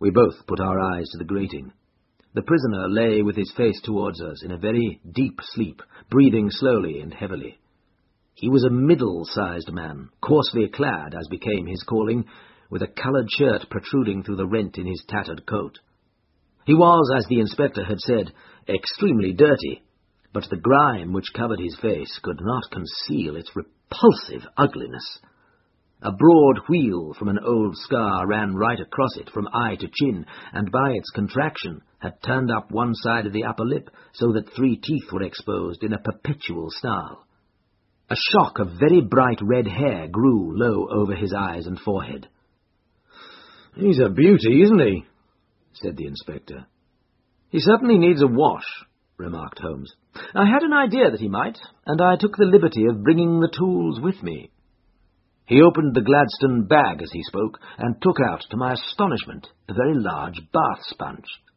We both put our eyes to the grating. The prisoner lay with his face towards us in a very deep sleep, breathing slowly and heavily. He was a middle-sized man, coarsely clad, as became his calling, with a coloured shirt protruding through the rent in his tattered coat. He was, as the inspector had said, extremely dirty, but the grime which covered his face could not conceal its repulsive ugliness. A broad wheal from an old scar ran right across it from eye to chin, and by its contraction had turned up one side of the upper lip so that 3 teeth were exposed in a perpetual snarl. A shock of very bright red hair grew low over his eyes and forehead. "He's a beauty, isn't he?" said the inspector. "He certainly needs a wash," remarked Holmes. "I had an idea that he might, and I took the liberty of bringing the tools with me." He opened the Gladstone bag as he spoke, and took out, to my astonishment, a very large bath sponge.